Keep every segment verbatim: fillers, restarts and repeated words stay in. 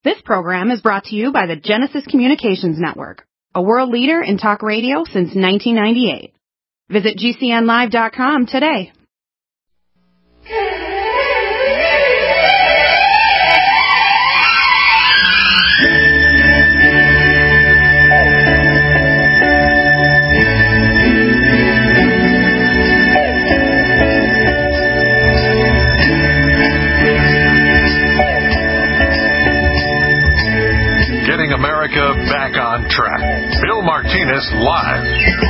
This program is brought to you by the Genesis Communications Network, a world leader in talk radio since nineteen ninety-eight. Visit G C N live dot com today. Getting America back on track. Bill Martinez live.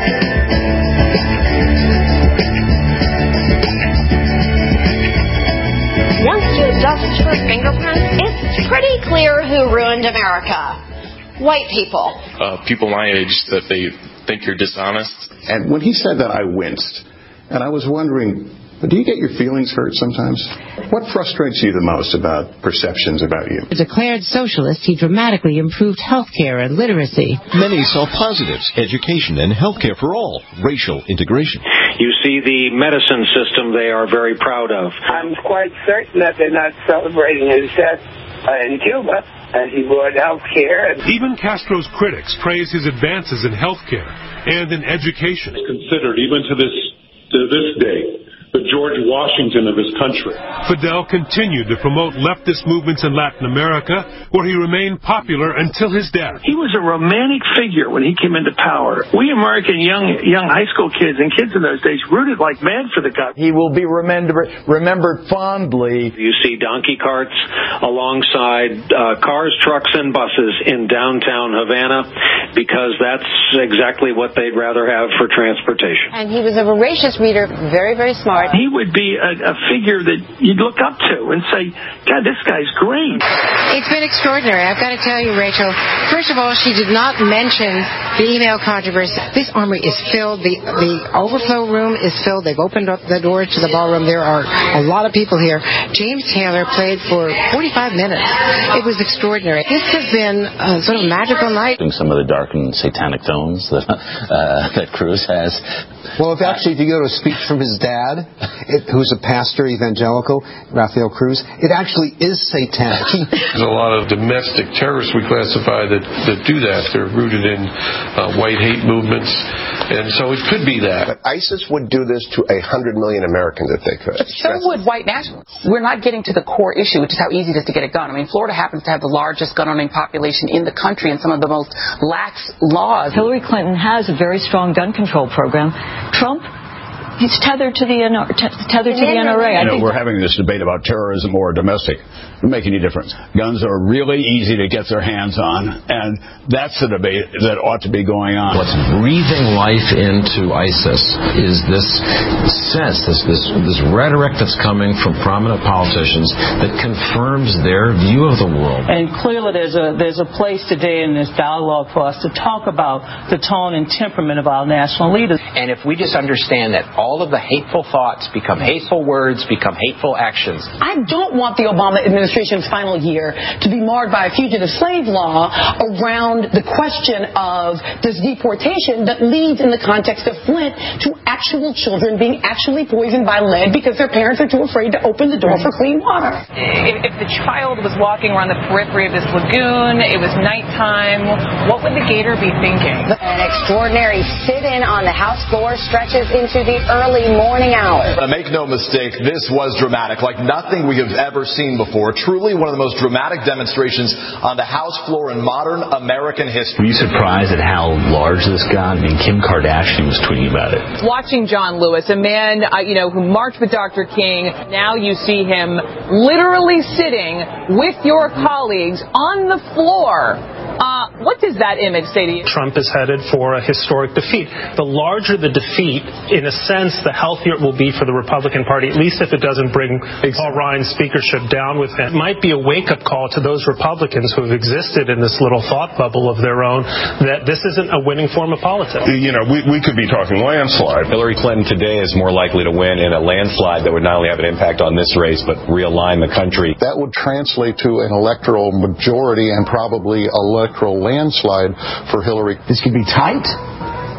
Once you dust for fingerprints, it's pretty clear who ruined America. White people. Uh, people my age that they think you're dishonest. And when he said that, I winced. And I was wondering, do you get your feelings hurt sometimes? What frustrates you the most about perceptions about you? A declared socialist, he dramatically improved health care and literacy. Many saw positives, education and health care for all, racial integration. You see the medicine system they are very proud of. I'm quite certain that they're not celebrating his death uh, in Cuba, as he brought health care. Even Castro's critics praise his advances in health care and in education. It's considered, even to this, to this day, the George Washington of his country. Fidel continued to promote leftist movements in Latin America, where he remained popular until his death. He was a romantic figure when he came into power. We American young young high school kids and kids in those days rooted like mad for the guy. He will be remembered, remembered fondly. You see donkey carts alongside uh, cars, trucks, and buses in downtown Havana because that's exactly what they'd rather have for transportation. And he was a voracious reader, very, very smart. He would be a, a figure that you'd look up to and say, God, this guy's great. It's been extraordinary, I've got to tell you, Rachel. First of all, she did not mention the email controversy. This armory is filled. The, the overflow room is filled. They've opened up the doors to the ballroom. There are a lot of people here. James Taylor played for forty-five minutes. It was extraordinary. This has been a sort of magical night. Some of the dark and satanic tones that, uh, that Cruz has. Well, if actually, if you go to a speech from his dad, it, who's a pastor, evangelical, Rafael Cruz, it actually is satanic. There's a lot of domestic terrorists we classify that, that do that. They're rooted in uh, white hate movements, and so it could be that. But ISIS would do this to a hundred million Americans if they could. But so would white nationalists. We're not getting to the core issue, which is how easy it is to get a gun. I mean, Florida happens to have the largest gun-owning population in the country and some of the most lax laws. Hillary Clinton has a very strong gun control program. Trump, he's tethered to the N R A. Tethered to the N R A. I know, we're having this debate about terrorism or domestic. Doesn't make any difference. Guns are really easy to get their hands on, and that's the debate that ought to be going on. What's breathing life into ISIS is this sense, this this this rhetoric that's coming from prominent politicians that confirms their view of the world. And clearly, there's a there's a place today in this dialogue for us to talk about the tone and temperament of our national leaders. And if we just understand that all of the hateful thoughts become hateful words, become hateful actions. I don't want the Obama administration's final year to be marred by a fugitive slave law around the question of does deportation that leads in the context of Flint to actual children being actually poisoned by lead because their parents are too afraid to open the door for clean water. If, if the child was walking around the periphery of this lagoon, it was nighttime, what would the gator be thinking? An extraordinary sit-in on the House floor stretches into the early morning hours. Uh, make no mistake, this was dramatic, like nothing we have ever seen before. Truly one of the most dramatic demonstrations on the House floor in modern American history. Were you surprised at how large this got? I mean, Kim Kardashian was tweeting about it. Watching John Lewis, a man, uh, you know, who marched with Doctor King, now you see him literally sitting with your colleagues on the floor. Uh, what does that image say to you? Trump is headed for a historic defeat. The larger the defeat, in a sense, the healthier it will be for the Republican Party, at least if it doesn't bring Paul Ryan's speakership down with him. It might be a wake-up call to those Republicans who have existed in this little thought bubble of their own that this isn't a winning form of politics. You know, we, we could be talking landslide. Hillary Clinton today is more likely to win in a landslide that would not only have an impact on this race, but realign the country. That would translate to an electoral majority and probably electoral landslide for Hillary. This could be tight,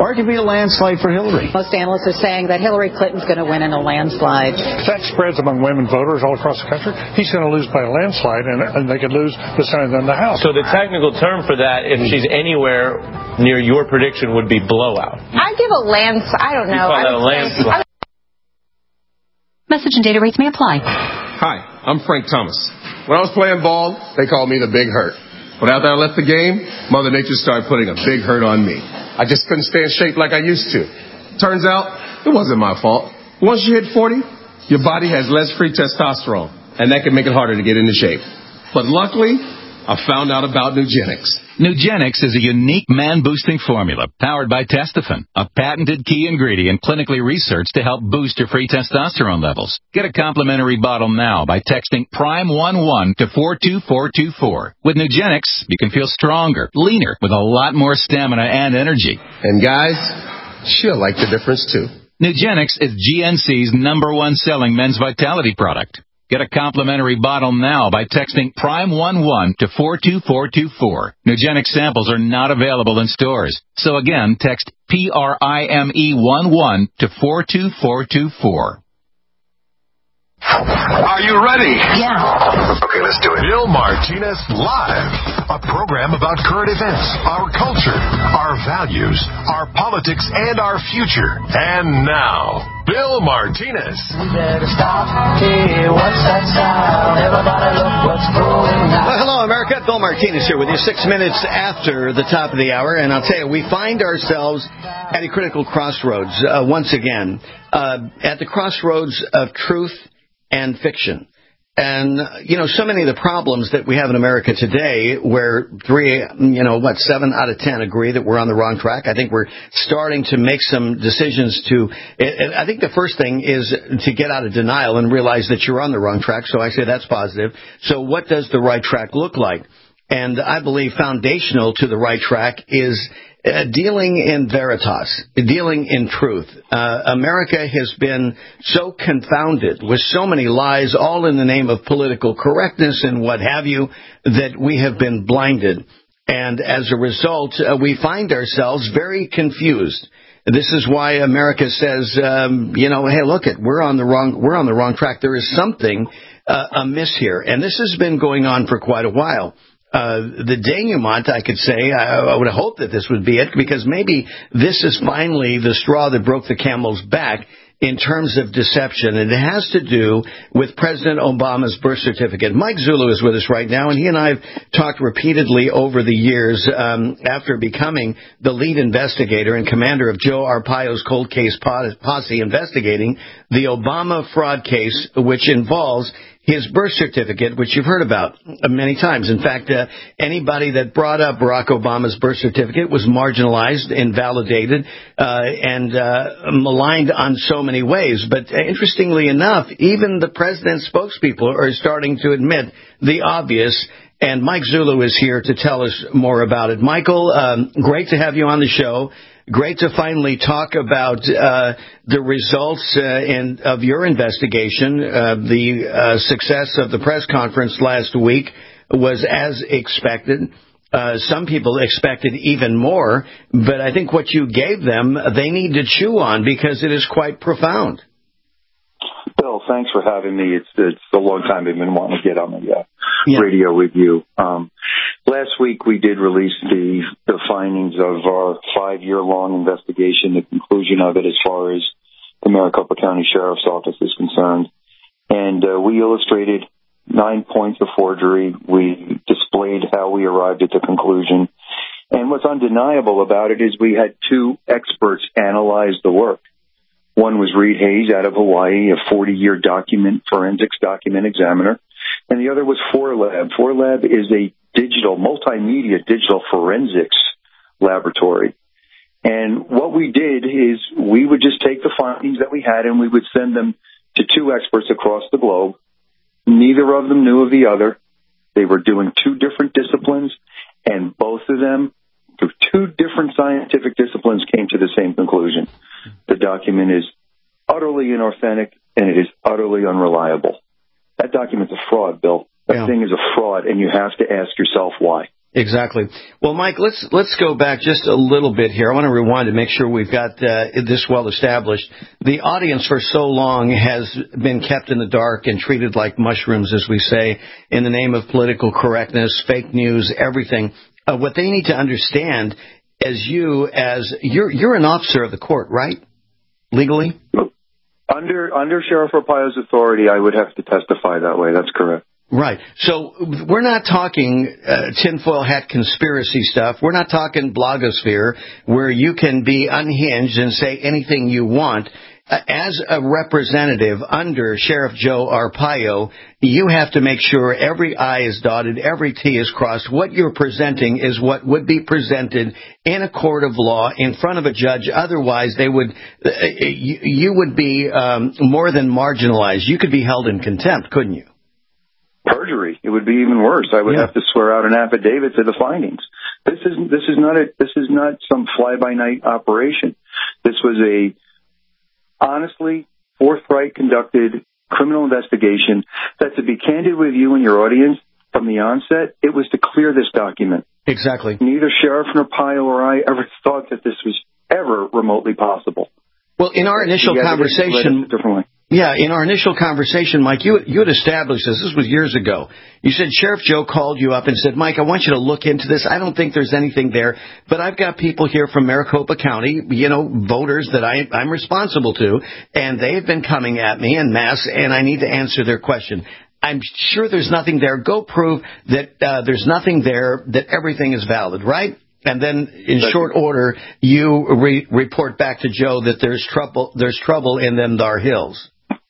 or it could be a landslide for Hillary. Most analysts are saying that Hillary Clinton's going to win in a landslide. If that spreads among women voters all across the country, he's going to lose by a landslide, and, and they could lose the Senate and the House. So the technical term for that, if she's anywhere near your prediction, would be blowout. I give a landslide. I don't know. You call that a landslide. Message and data rates may apply. Hi, I'm Frank Thomas. When I was playing ball, they called me the Big Hurt. But after I left the game, Mother Nature started putting a big hurt on me. I just couldn't stay in shape like I used to. Turns out, it wasn't my fault. Once you hit forty, your body has less free testosterone, and that can make it harder to get into shape. But luckily, I found out about Nugenix. Nugenix is a unique man-boosting formula powered by Testofen, a patented key ingredient clinically researched to help boost your free testosterone levels. Get a complimentary bottle now by texting prime one one to four two four two four. With Nugenix, you can feel stronger, leaner, with a lot more stamina and energy. And guys, she'll like the difference too. Nugenix is G N C's number one selling men's vitality product. Get a complimentary bottle now by texting prime one one to four two four two four. Nugenix samples are not available in stores. So again, text P R I M E one one to four two four two four. Are you ready? Yeah. Okay, let's do it. Bill Martinez Live, a program about current events, our culture, our values, our politics, and our future. And now, Bill Martinez. We better stop. Hey, what's that sound? Everybody look what's going on. Well, hello, America. Bill Martinez here with you six minutes after the top of the hour. And I'll tell you, we find ourselves at a critical crossroads uh, once again, uh, at the crossroads of truth and fiction. And, you know, so many of the problems that we have in America today, where three, you know, what, seven out of ten agree that we're on the wrong track. I think we're starting to make some decisions to, I think the first thing is to get out of denial and realize that you're on the wrong track. So I say that's positive. So what does the right track look like? And I believe foundational to the right track is Uh, dealing in veritas, dealing in truth. Uh, America has been so confounded with so many lies, all in the name of political correctness and what have you, that we have been blinded. And as a result, uh, we find ourselves very confused. This is why America says, um, you know, hey, look it, we're on the wrong, we're on the wrong track. There is something uh, amiss here, and this has been going on for quite a while. Uh, the denouement, I could say, I, I would hope that this would be it, because maybe this is finally the straw that broke the camel's back in terms of deception. And it has to do with President Obama's birth certificate. Mike Zulu is with us right now, and he and I have talked repeatedly over the years um, after becoming the lead investigator and commander of Joe Arpaio's cold case posse investigating the Obama fraud case, which involves his birth certificate, which you've heard about many times. In fact, uh, anybody that brought up Barack Obama's birth certificate was marginalized, invalidated, uh, and uh, maligned on so many ways. But uh, interestingly enough, even the president's spokespeople are starting to admit the obvious. And Mike Zulu is here to tell us more about it. Michael, um, great to have you on the show. Great to finally talk about uh, the results uh, in, of your investigation. Uh, the uh, success of the press conference last week was as expected. Uh, some people expected even more, but I think what you gave them, they need to chew on because it is quite profound. Bill, thanks for having me. It's it's a long time I've been wanting to get on the uh, yeah. radio with you. Um, last week we did release the the findings of our five-year-long investigation, the conclusion of it as far as the Maricopa County Sheriff's Office is concerned. And uh, we illustrated nine points of forgery. We displayed how we arrived at the conclusion. And what's undeniable about it is we had two experts analyze the work. One was Reed Hayes out of Hawaii, a forty-year document forensics document examiner, and the other was four lab. four lab is a digital, multimedia digital forensics laboratory. And what we did is we would just take the findings that we had and we would send them to two experts across the globe. Neither of them knew of the other. They were doing two different disciplines, and both of them, through two different scientific disciplines, came to the same conclusion. The document is utterly inauthentic, and it is utterly unreliable. That document's a fraud, Bill. That yeah. thing is a fraud, and you have to ask yourself why. Exactly. Well, Mike, let's let's go back just a little bit here. I want to rewind to make sure we've got uh, this well established. The audience for so long has been kept in the dark and treated like mushrooms, as we say, in the name of political correctness, fake news, everything. Uh, what they need to understand, as you, as you're you're an officer of the court, right? Legally? Under under Sheriff Arpaio's authority, I would have to testify that way. That's correct. Right. So we're not talking uh, tinfoil hat conspiracy stuff. We're not talking blogosphere where you can be unhinged and say anything you want. Uh, as a representative under Sheriff Joe Arpaio, you have to make sure every I is dotted, every T is crossed. What you're presenting is what would be presented in a court of law in front of a judge. Otherwise, they would, uh, you, you would be um, more than marginalized. You could be held in contempt, couldn't you? Perjury. It would be even worse. I would yeah. have to swear out an affidavit to the findings. This is this is not a this is not some fly by night operation. This was a honestly forthright conducted criminal investigation that, to be candid with you and your audience from the onset, it was to clear this document. Exactly. Neither Sheriff Arpaio or I ever thought that this was ever remotely possible. Well, in our initial conversation, yeah, in our initial conversation, Mike, you you had established this. This was years ago. You said Sheriff Joe called you up and said, Mike, I want you to look into this. I don't think there's anything there, but I've got people here from Maricopa County, you know, voters that I, I'm responsible to, and they've been coming at me en masse, and I need to answer their question. I'm sure there's nothing there. Go prove that uh, there's nothing there, that everything is valid, right? And then, in short order, you re- report back to Joe that there's trouble. There's trouble in them thar hills.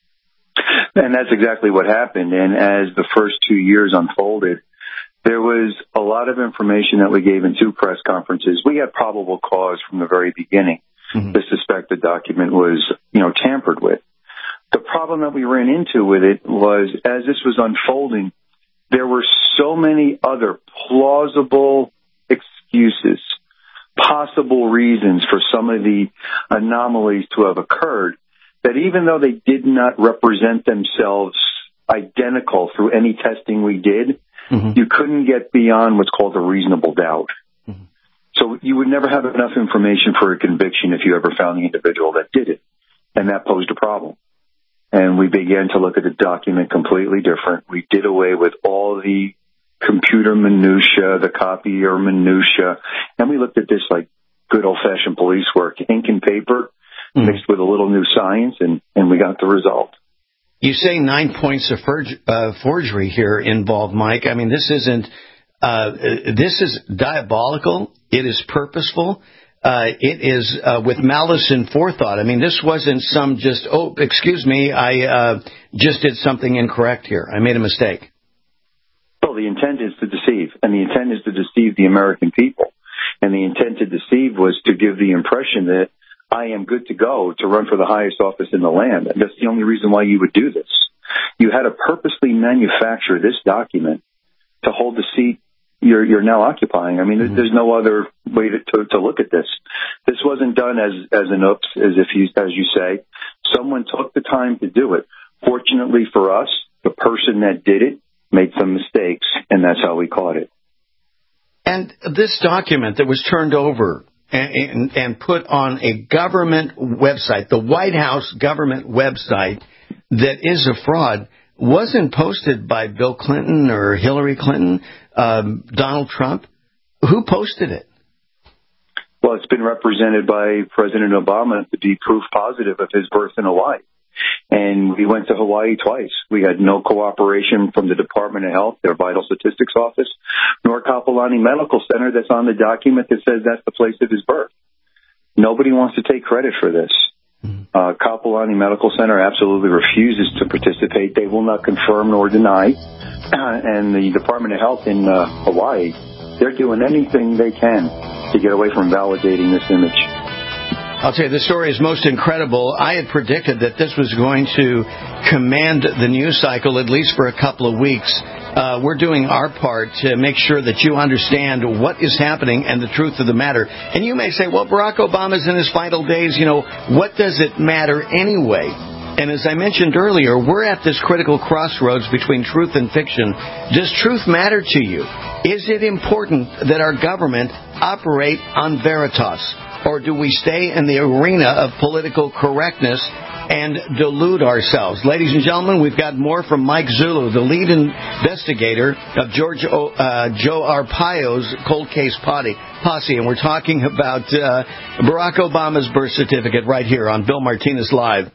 And that's exactly what happened. And as the first two years unfolded, there was a lot of information that we gave in two press conferences. We had probable cause from the very beginning mm-hmm. to suspect the document was, you know, tampered with. The problem that we ran into with it was, as this was unfolding, there were so many other plausible excuses, possible reasons for some of the anomalies to have occurred, that even though they did not represent themselves identical through any testing we did, mm-hmm. you couldn't get beyond what's called a reasonable doubt. Mm-hmm. So you would never have enough information for a conviction if you ever found the individual that did it. And that posed a problem. And we began to look at the document completely different. We did away with all the computer minutia, the copier minutia, and we looked at this like good old-fashioned police work, ink and paper, mm-hmm. mixed with a little new science, and, and we got the result. You say nine points of forg- uh, forgery here involved, Mike. I mean, this isn't, uh, this is diabolical. It is purposeful. Uh, it is uh, with malice and forethought. I mean, this wasn't some just, oh, excuse me, I uh, just did something incorrect here. I made a mistake. Well, the intent is to deceive, and the intent is to deceive the American people. And the intent to deceive was to give the impression that I am good to go to run for the highest office in the land. And that's the only reason why you would do this. You had to purposely manufacture this document to hold the seat you're, you're now occupying. I mean, mm-hmm. there's no other way to, to, to look at this. This wasn't done as, as an oops, as if you, as you say. Someone took the time to do it. Fortunately for us, the person that did it made some mistakes, and that's how we caught it. And this document that was turned over and, and, and put on a government website, the White House government website, that is a fraud, wasn't posted by Bill Clinton or Hillary Clinton, um, Donald Trump. Who posted it? Well, it's been represented by President Obama to be proof positive of his birth in Hawaii. And we went to Hawaii twice. We had no cooperation from the Department of Health, their Vital Statistics Office, nor Kapolani Medical Center that's on the document that says that's the place of his birth. Nobody wants to take credit for this. Uh, Kapolani Medical Center absolutely refuses to participate. They will not confirm nor deny. And the Department of Health in uh, Hawaii, they're doing anything they can to get away from validating this image. I'll tell you, the story is most incredible. I had predicted that this was going to command the news cycle, at least for a couple of weeks. Uh, we're doing our part to make sure that you understand what is happening and the truth of the matter. And you may say, well, Barack Obama's in his final days. You know, what does it matter anyway? And as I mentioned earlier, we're at this critical crossroads between truth and fiction. Does truth matter to you? Is it important that our government operate on veritas? Or do we stay in the arena of political correctness and delude ourselves? Ladies and gentlemen, we've got more from Mike Zulu, the lead investigator of George o, uh, Joe Arpaio's cold case posse, and we're talking about uh, Barack Obama's birth certificate right here on Bill Martinez Live.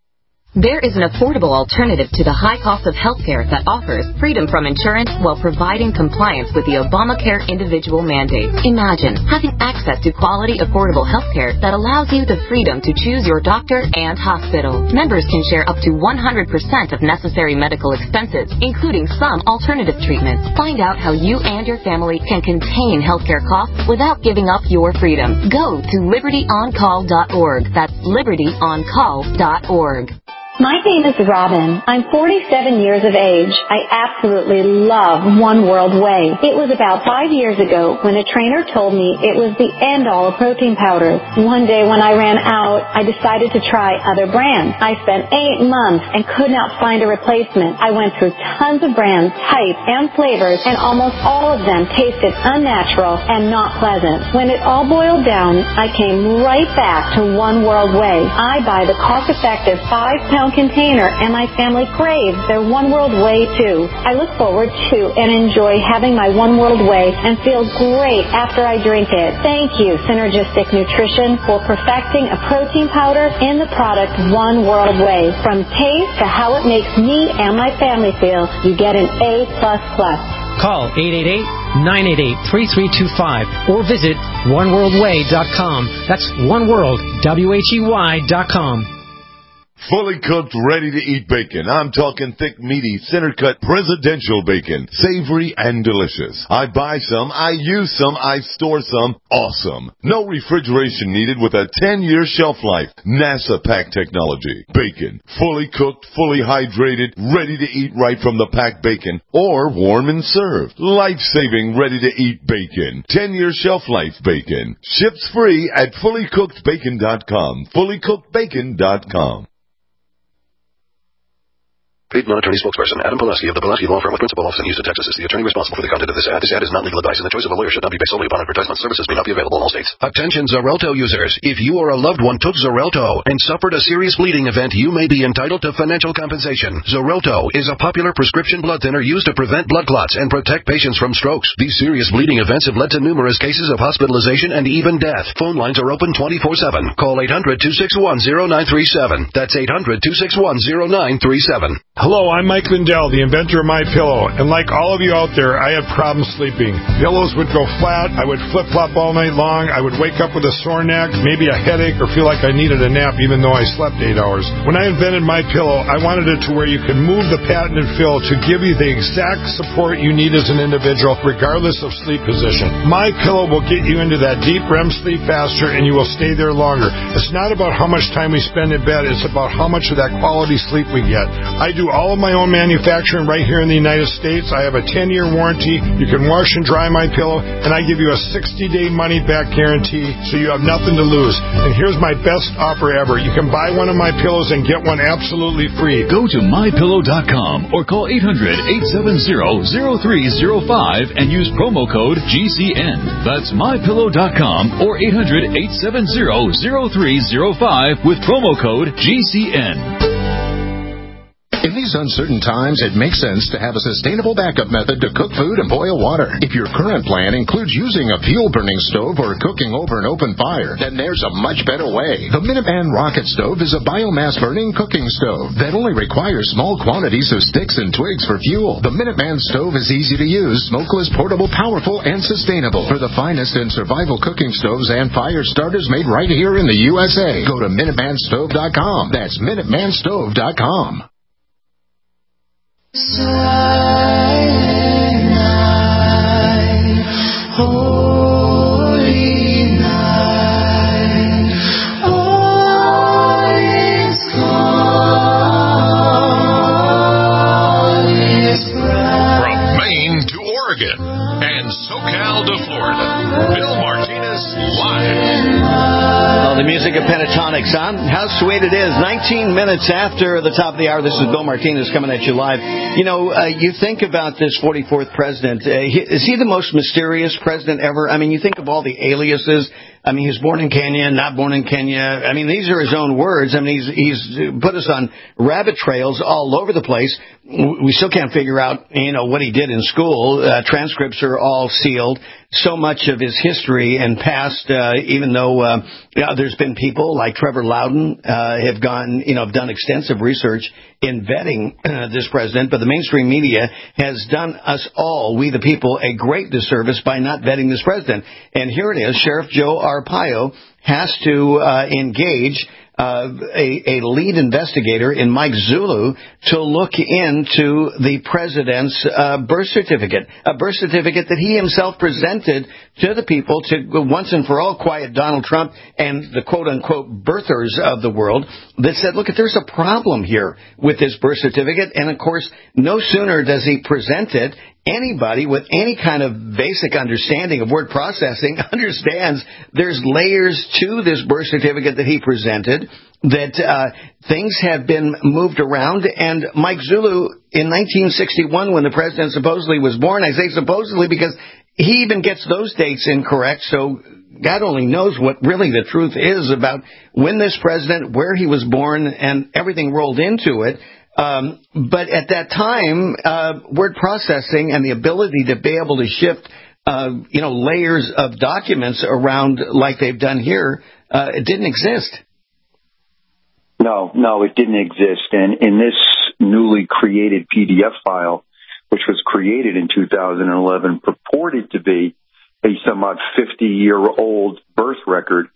There is an affordable alternative to the high cost of health care that offers freedom from insurance while providing compliance with the Obamacare individual mandate. Imagine having access to quality, affordable health care that allows you the freedom to choose your doctor and hospital. Members can share up to one hundred percent of necessary medical expenses, including some alternative treatments. Find out how you and your family can contain healthcare costs without giving up your freedom. Go to liberty on call dot org. That's liberty on call dot org. My name is Robin. I'm forty-seven years of age. I absolutely love One World Whey. It was about five years ago when a trainer told me it was the end-all of protein powders. One day when I ran out, I decided to try other brands. I spent eight months and could not find a replacement. I went through tons of brands, types, and flavors, and almost all of them tasted unnatural and not pleasant. When it all boiled down, I came right back to One World Whey. I buy the cost-effective five-pound container, and my family craves their One World Whey too. I look forward to and enjoy having my One World Whey and feel great after I drink it. Thank you, Synergistic Nutrition, for perfecting a protein powder in the product One World Whey. From taste to how it makes me and my family feel, you get an A plus plus. Call eight eight eight, nine eight eight, three three two five or visit one world whey dot com. That's One World, W H E Y dot com. Fully cooked, ready-to-eat bacon. I'm talking thick, meaty, center-cut, presidential bacon. Savory and delicious. I buy some, I use some, I store some. Awesome. No refrigeration needed with a ten-year shelf life. NASA pack technology. Bacon. Fully cooked, fully hydrated, ready to eat right from the packed bacon. Or warm and served. Life-saving, ready-to-eat bacon. ten-year shelf life bacon. Ships free at fully cooked bacon dot com. fully cooked bacon dot com. Paid non-attorney spokesperson Adam Pulaski of the Pulaski Law Firm with principal office in Houston, Texas is the attorney responsible for the content of this ad. This ad is not legal advice, and the choice of a lawyer should not be based solely upon advertisement. Services may not be available in all states. Attention Xarelto users. If you or a loved one took Xarelto and suffered a serious bleeding event, you may be entitled to financial compensation. Xarelto is a popular prescription blood thinner used to prevent blood clots and protect patients from strokes. These serious bleeding events have led to numerous cases of hospitalization and even death. Phone lines are open twenty-four seven. Call eight hundred, two six one, zero nine three seven. That's eight hundred, two six one, zero nine three seven. Hello, I'm Mike Lindell, the inventor of MyPillow, and like all of you out there, I had problems sleeping. Pillows would go flat, I would flip-flop all night long, I would wake up with a sore neck, maybe a headache, or feel like I needed a nap even though I slept eight hours. When I invented MyPillow, I wanted it to where you could move the patented fill to give you the exact support you need as an individual, regardless of sleep position. MyPillow will get you into that deep R E M sleep faster, and you will stay there longer. It's not about how much time we spend in bed, it's about how much of that quality sleep we get. I do all of my own manufacturing right here in the United States. I have a ten-year warranty. You can wash and dry my pillow, and I give you a sixty-day money-back guarantee, so you have nothing to lose. And here's my best offer ever. You can buy one of my pillows and get one absolutely free. Go to my pillow dot com or call eight hundred, eight seven zero, zero three zero five and use promo code G C N. That's my pillow dot com or eight hundred, eight seven zero, zero three zero five with promo code G C N. In these uncertain times, it makes sense to have a sustainable backup method to cook food and boil water. If your current plan includes using a fuel-burning stove or cooking over an open fire, then there's a much better way. The Minuteman Rocket Stove is a biomass-burning cooking stove that only requires small quantities of sticks and twigs for fuel. The Minuteman Stove is easy to use, smokeless, portable, powerful, and sustainable. For the finest in survival cooking stoves and fire starters made right here in the U S A, go to minuteman stove dot com. That's minuteman stove dot com. Silent night, holy night, all is calm, is bright. From Maine to Oregon and SoCal to Florida, Bill Martinez live. Well, the music of Pentatonics, huh? How sweet it is. nineteen minutes after the top of the hour. This is Bill Martinez coming at you live. You know, uh, you think about this forty-fourth president. Uh, he, is he the most mysterious president ever? I mean, you think of all the aliases. I mean, he's born in Kenya, not born in Kenya. I mean, these are his own words. I mean, he's he's put us on rabbit trails all over the place. We still can't figure out, you know, what he did in school. Uh, transcripts are all sealed. So much of his history and past, uh, even though uh, you know, there's been people like Trevor Loudon uh, have gone, you know, have done extensive research in vetting uh, this president, but the mainstream media has done us all, we the people, a great disservice by not vetting this president. And here it is, Sheriff Joe Arpaio has to uh, engage Uh, a, a lead investigator in Mike Zulu to look into the president's uh, birth certificate, a birth certificate that he himself presented to the people to once and for all quiet Donald Trump and the quote-unquote birthers of the world that said, look, there's a problem here with this birth certificate. And, of course, no sooner does he present it, anybody with any kind of basic understanding of word processing understands there's layers to this birth certificate that he presented, that uh, things have been moved around. And Mike Zulu, in nineteen sixty-one, when the president supposedly was born, I say supposedly because he even gets those dates incorrect, so God only knows what really the truth is about when this president, where he was born, and everything rolled into it. Um, but at that time, uh, word processing and the ability to be able to shift, uh, you know, layers of documents around like they've done here, uh, it didn't exist. No, no, it didn't exist. And in this newly created P D F file, which was created in two thousand eleven, purported to be a somewhat fifty-year-old birth record,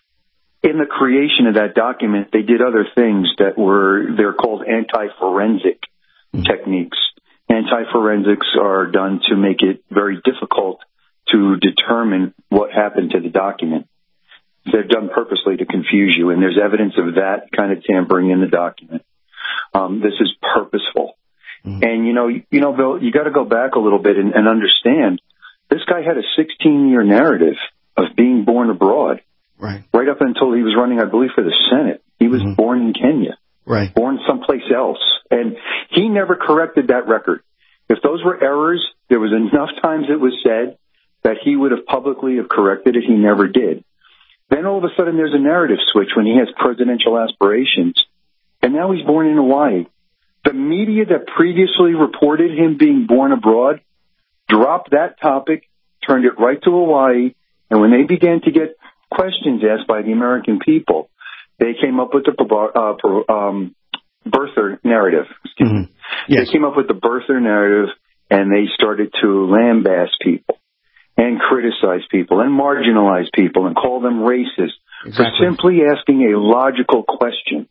in the creation of that document, they did other things that were, they're called anti-forensic mm-hmm. techniques. Anti-forensics are done to make it very difficult to determine what happened to the document. They're done purposely to confuse you, and there's evidence of that kind of tampering in the document. Um, this is purposeful. Mm-hmm. And, you know, you know, Bill, you got to go back a little bit and, and understand this guy had a sixteen-year narrative of being born abroad. Right. Right up until he was running, I believe, for the Senate. He was mm-hmm. born in Kenya. Right. Born someplace else. And he never corrected that record. If those were errors, there was enough times it was said that he would have publicly have corrected it. He never did. Then all of a sudden there's a narrative switch when he has presidential aspirations. And now he's born in Hawaii. The media that previously reported him being born abroad dropped that topic, turned it right to Hawaii, and when they began to get questions asked by the American people, they came up with the uh, um, birther narrative. Excuse me. Mm-hmm. Yes. They came up with the birther narrative, and they started to lambast people and criticize people and marginalize people and call them racist exactly. for simply asking a logical question.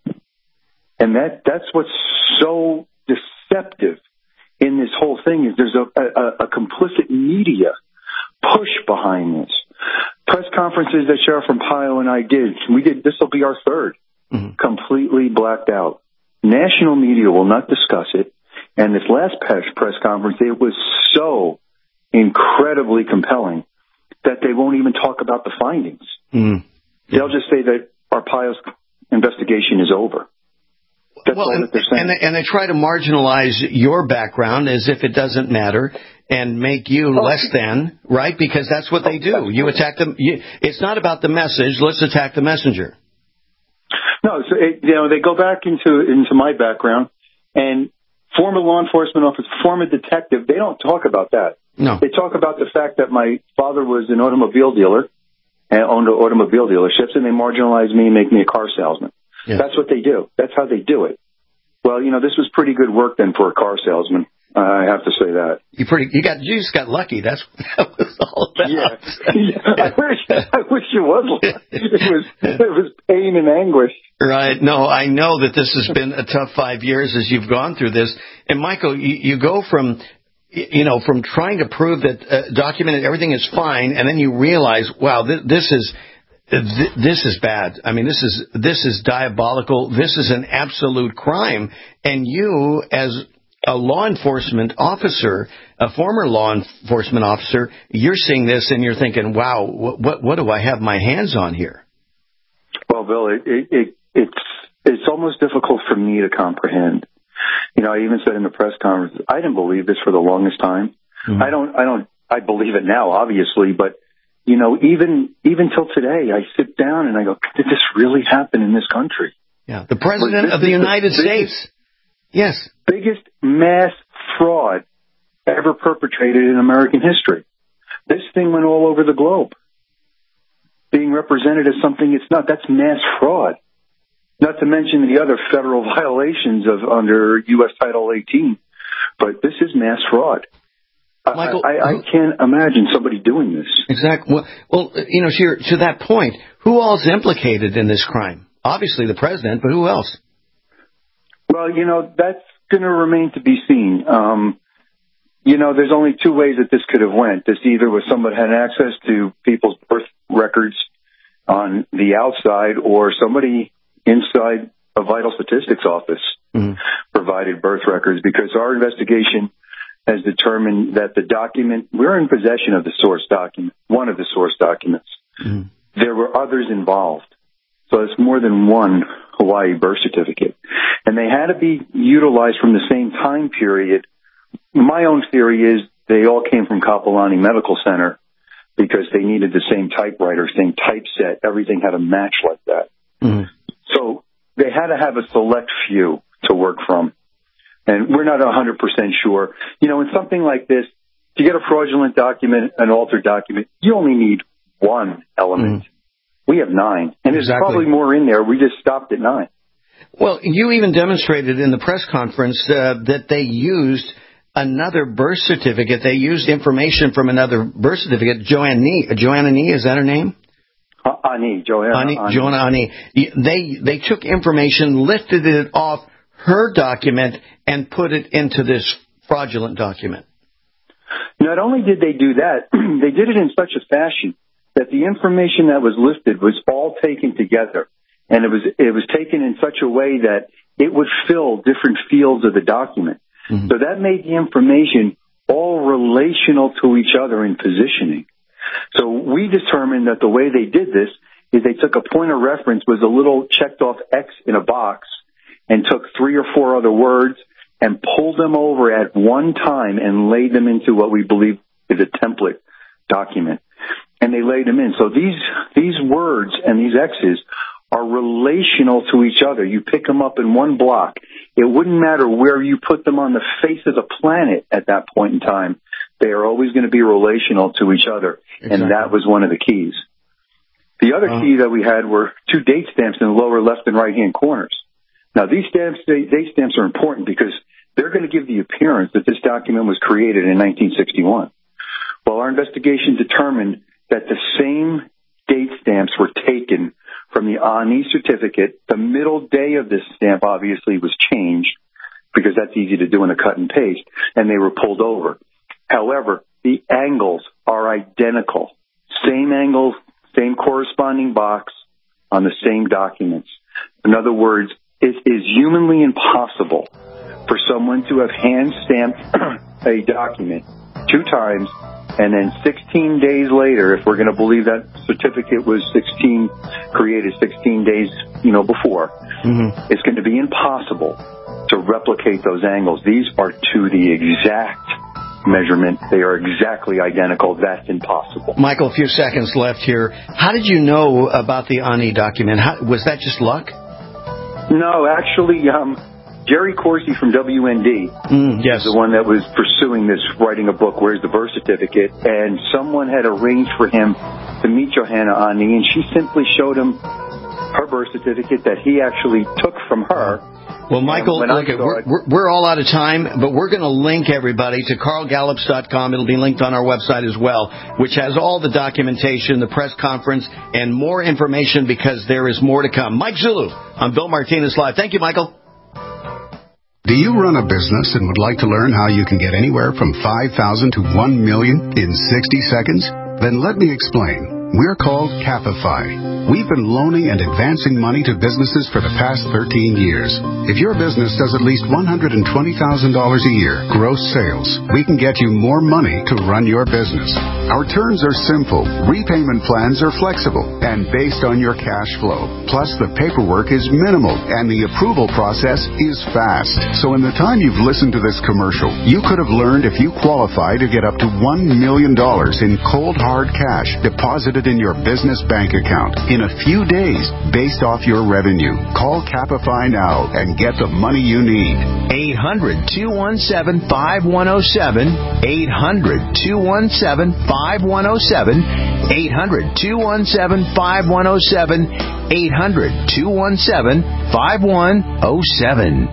And that that's what's so deceptive in this whole thing is there's a, a, a complicit media push behind this. Press conferences that Sheriff Arpaio and I did, we did, this will be our third, mm-hmm. completely blacked out. National media will not discuss it. And this last press conference, it was so incredibly compelling that they won't even talk about the findings. Mm-hmm. Yeah. They'll just say that Arpaio's investigation is over. That's well, all and, that they're saying. And they, and they try to marginalize your background as if it doesn't matter and make you oh. less than, right? Because that's what they do. You attack them. You, it's not about the message. Let's attack the messenger. No, so it, you know, they go back into into my background, and former law enforcement officer, former detective, they don't talk about that. No. They talk about the fact that my father was an automobile dealer and owned automobile dealerships, and they marginalize me and make me a car salesman. Yeah. That's what they do. That's how they do it. Well, you know, this was pretty good work then for a car salesman. Uh, I have to say that. You pretty, you got, you just got lucky. That's what that was all about. Yeah, yeah. I wish, I wish it was. It was, it was pain and anguish. Right. No, I know that this has been a tough five years as you've gone through this. And Michael, you, you go from, you know, from trying to prove that uh, documented everything is fine, and then you realize, wow, th- this is. This is bad. I mean, this is this is diabolical. This is an absolute crime. And you, as a law enforcement officer, a former law enforcement officer, you're seeing this and you're thinking, wow, what what, what do I have my hands on here? Bill, it, it, it, it's it's almost difficult for me to comprehend. You know, I even said in the press conference, I didn't believe this for the longest time. Mm-hmm. I don't, I don't, I believe it now, obviously, but you know, even even till today, I sit down and I go, did this really happen in this country? Yeah, the president of the United the biggest, States. Yes, biggest mass fraud ever perpetrated in American history. This thing went all over the globe, being represented as something it's not. That's mass fraud. Not to mention the other federal violations of under U S Title eighteen. But this is mass fraud. Michael, I, I, I can't imagine somebody doing this. Exactly. Well, well you know, to, to that point, who else is implicated in this crime? Obviously the president, but who else? Well, you know, that's going to remain to be seen. Um, you know, there's only two ways that this could have went. This either was somebody had access to people's birth records on the outside, or somebody inside a vital statistics office mm-hmm. provided birth records, because our investigation has determined that the document, we're in possession of the source document, one of the source documents. Mm-hmm. There were others involved. So it's more than one Hawaii birth certificate. And they had to be utilized from the same time period. My own theory is they all came from Kapolani Medical Center because they needed the same typewriter, same typeset. Everything had a match like that. Mm-hmm. So they had to have a select few to work from. And we're not one hundred percent sure. You know, in something like this, to get a fraudulent document, an altered document, you only need one element. Mm. We have nine. And there's exactly. probably more in there. We just stopped at nine. Well, you even demonstrated in the press conference uh, that they used another birth certificate. They used information from another birth certificate. Joanna Nee. Joanna Nee, is that her name? Uh, Ani. Joanna Ani. Ani. Joanna Ani. They, they took information, lifted it off her document, and put it into this fraudulent document. Not only did they do that, they did it in such a fashion that the information that was listed was all taken together, and it was it was taken in such a way that it would fill different fields of the document. Mm-hmm. So that made the information all relational to each other in positioning. So we determined that the way they did this is they took a point of reference, was a little checked off X in a box, and took three or four other words and pulled them over at one time and laid them into what we believe is a template document. And they laid them in. So these these words and these X's are relational to each other. You pick them up in one block. It wouldn't matter where you put them on the face of the planet at that point in time. They are always going to be relational to each other. Exactly. And that was one of the keys. The other uh-huh. key that we had were two date stamps in the lower left and right-hand corners. Now, these stamps, date stamps are important because they're going to give the appearance that this document was created in nineteen sixty-one. Well, our investigation determined that the same date stamps were taken from the Ani certificate. The middle day of this stamp obviously was changed because that's easy to do in a cut and paste, and they were pulled over. However, the angles are identical. Same angles, same corresponding box on the same documents. In other words, it is humanly impossible for someone to have hand-stamped a document two times, and then sixteen days later, if we're going to believe that certificate was sixteen, created sixteen days, you know, before, mm-hmm. it's going to be impossible to replicate those angles. These are to the exact measurement. They are exactly identical. That's impossible. Michael, a few seconds left here. How did you know about the Ani document? How, was that just luck? No, actually, um, Jerry Corsi from W N D mm, yes. is the one that was pursuing this, writing a book, Where's the Birth Certificate? And someone had arranged for him to meet Johanna Ani, and she simply showed him her birth certificate that he actually took from her. Well, Michael, look, we're, we're, we're all out of time, but we're going to link everybody to carl gallups dot com. It'll be linked on our website as well, which has all the documentation, the press conference, and more information because there is more to come. Mike Zulu on Bill Martinez Live. Thank you, Michael. Do you run a business and would like to learn how you can get anywhere from five thousand to one million in sixty seconds? Then let me explain. We're called Capify. We've been loaning and advancing money to businesses for the past thirteen years. If your business does at least one hundred twenty thousand dollars a year gross sales, we can get you more money to run your business. Our terms are simple, repayment plans are flexible, and based on your cash flow. Plus, the paperwork is minimal, and the approval process is fast. So in the time you've listened to this commercial, you could have learned if you qualify to get up to one million dollars in cold hard cash deposited in your business bank account in a few days based off your revenue. Call Capify now and get the money you need. eight hundred, two one seven, five one zero seven. eight hundred, two one seven, five one zero seven. eight hundred, two one seven, five one zero seven. eight hundred, two one seven, five one zero seven.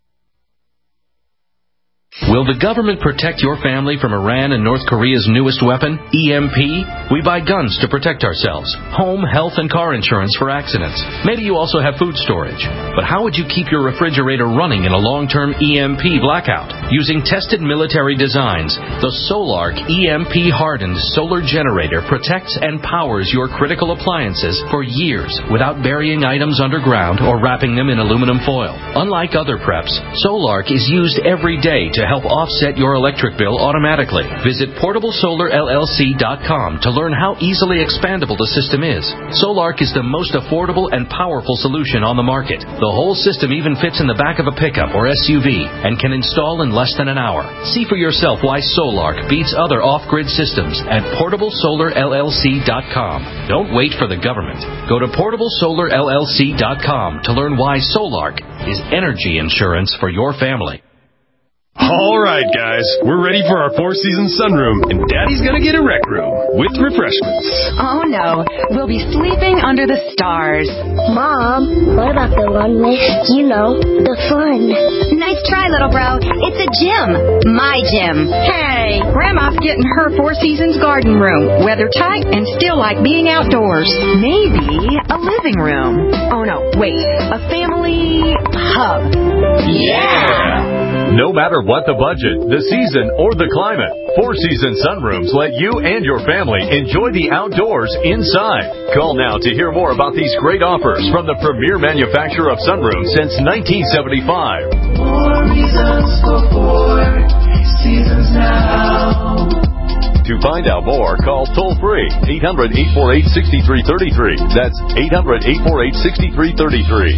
Will the government protect your family from Iran and North Korea's newest weapon, E M P? We buy guns to protect ourselves, home, health, and car insurance for accidents. Maybe you also have food storage. But how would you keep your refrigerator running in a long-term E M P blackout? Using tested military designs, the Solark E M P-hardened solar generator protects and powers your critical appliances for years without burying items underground or wrapping them in aluminum foil. Unlike other preps, Solark is used every day to help offset your electric bill automatically. Visit portable solar L L C dot com to learn how easily expandable the system is. Solark is the most affordable and powerful solution on the market. The whole system even fits in the back of a pickup or S U V and can install in less than an hour. See for yourself why Solark beats other off-grid systems at portable solar L L C dot com. Don't wait for the government. Go to portable solar L L C dot com to learn why Solark is energy insurance for your family. All right, guys, we're ready for our Four Seasons sunroom, and Daddy's gonna get a rec room with refreshments. Oh no, we'll be sleeping under the stars. Mom, what about the one with, you know, the fun? Nice try, little bro. It's a gym. My gym. Hey, Grandma's getting her Four Seasons garden room, weather tight and still like being outdoors. Maybe a living room. Oh no, wait, a family hub. Yeah! No matter what the budget, the season, or the climate, Four Seasons Sunrooms let you and your family enjoy the outdoors inside. Call now to hear more about these great offers from the premier manufacturer of sunrooms since nineteen seventy-five. More reasons for Four Seasons now. To find out more, call toll-free eight hundred, eight four eight, six three three three. That's eight hundred, eight four eight, six three three three.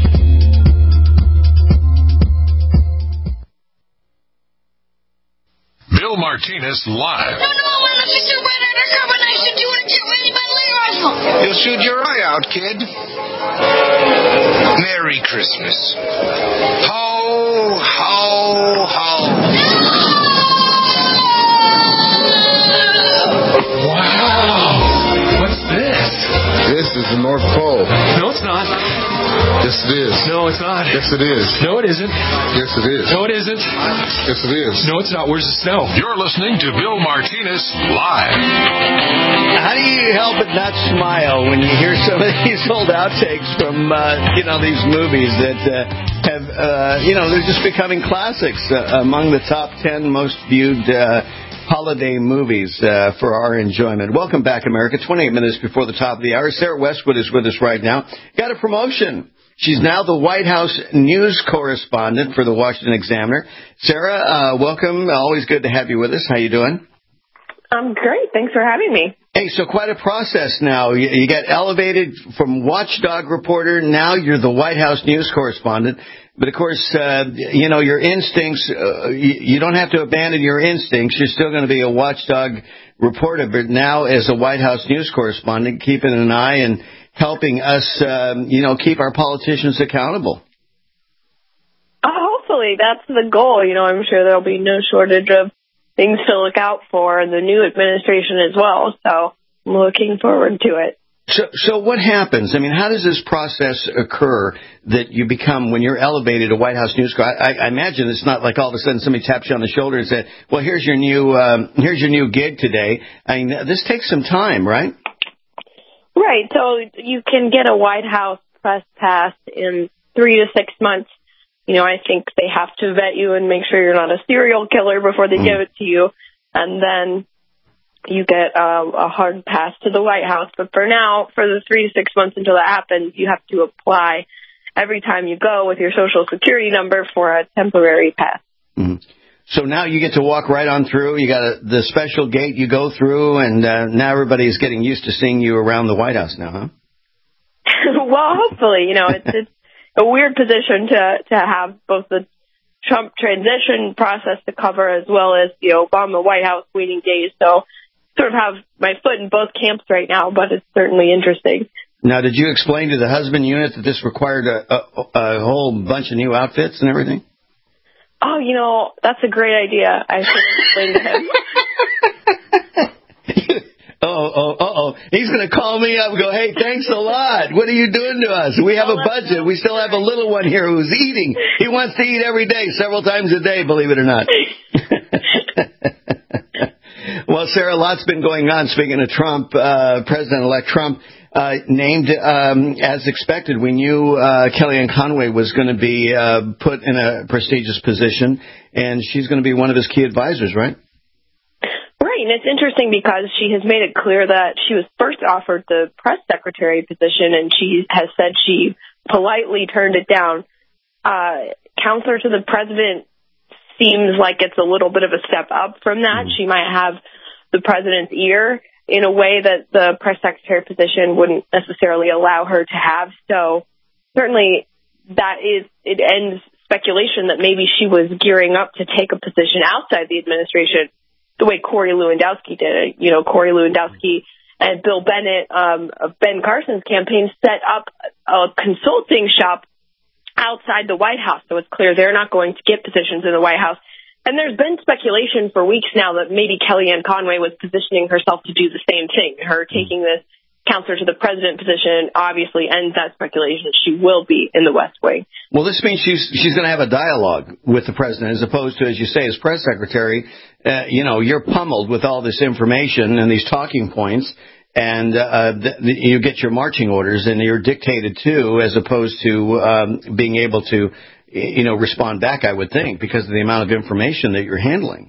Bill Martinez live. No, no, when the sister ran out of carbonation, do you want to get ready by the rifle? You'll shoot your eye out, kid. Merry Christmas. Ho, ho, ho. Wow. What's this? This is the North Pole. No, it's not. Yes, it is. No, it's not. Yes, it is. No, it isn't. Yes, it is. No, it isn't. Yes, it is. No, it's not. Where's the snow? You're listening to Bill Martinez live. How do you help but not smile when you hear some of these old outtakes from, uh, you know, these movies that uh, have, uh, you know, they're just becoming classics uh, among the top ten most viewed uh, holiday movies uh, for our enjoyment. Welcome back, America. twenty-eight minutes before the top of the hour. Sarah Westwood is with us right now. Got a promotion. She's now the White House news correspondent for the Washington Examiner. Sarah, uh, welcome. Always good to have you with us. How you doing? I'm great. Thanks for having me. Hey, so quite a process now. You, you got elevated from watchdog reporter. Now you're the White House news correspondent. But, of course, uh, you know, your instincts, uh, you, you don't have to abandon your instincts. You're still going to be a watchdog reporter. But now as a White House news correspondent, keeping an eye and helping us, um, you know, keep our politicians accountable. Uh, hopefully. That's the goal. You know, I'm sure there'll be no shortage of things to look out for in the new administration as well. So I'm looking forward to it. So, so what happens? I mean, how does this process occur that you become, when you're elevated a White House news corps? I, I imagine it's not like all of a sudden somebody taps you on the shoulder and says, well, here's your new, um, here's your new gig today. I mean, this takes some time, right? Right. So you can get a White House press pass in three to six months. You know, I think they have to vet you and make sure you're not a serial killer before they mm. give it to you. And then you get uh, a hard pass to the White House. But for now, for the three to six months until that happens, you have to apply every time you go with your Social Security number for a temporary pass. Mm-hmm. So now you get to walk right on through. You got a, the special gate you go through, and uh, now everybody's getting used to seeing you around the White House now, huh? Well, hopefully, you know, it's, it's a weird position to, to have both the Trump transition process to cover as well as the Obama White House waiting days. So sort of have my foot in both camps right now, but it's certainly interesting. Now, did you explain to the husband unit that this required a, a, a whole bunch of new outfits and everything? Oh, you know, that's a great idea. I should explain to him. oh, oh, oh, he's going to call me up and go, hey, thanks a lot. What are you doing to us? We have a budget. We still have a little one here who's eating. He wants to eat every day, several times a day, believe it or not. Well, Sarah, lots been going on. Speaking of Trump, uh, President-elect Trump, Uh, named um, as expected. We knew uh, Kellyanne Conway was going to be uh, put in a prestigious position, and she's going to be one of his key advisors, right? Right, and it's interesting because she has made it clear that she was first offered the press secretary position, and she has said she politely turned it down. Uh, counselor to the president seems like it's a little bit of a step up from that. Mm-hmm. She might have the president's ear in a way that the press secretary position wouldn't necessarily allow her to have. So certainly that is, it ends speculation that maybe she was gearing up to take a position outside the administration the way Corey Lewandowski did it. You know, Corey Lewandowski and Bill Bennett um, of Ben Carson's campaign set up a consulting shop outside the White House. So it's clear they're not going to get positions in the White House. And there's been speculation for weeks now that maybe Kellyanne Conway was positioning herself to do the same thing. Her taking this counselor to the president position obviously ends that speculation. She will be in the West Wing. Well, this means she's she's going to have a dialogue with the president as opposed to, as you say, as press secretary, uh, you know, you're pummeled with all this information and these talking points, and uh, th- you get your marching orders and you're dictated to, as opposed to um, being able to, you know, respond back, I would think, because of the amount of information that you're handling.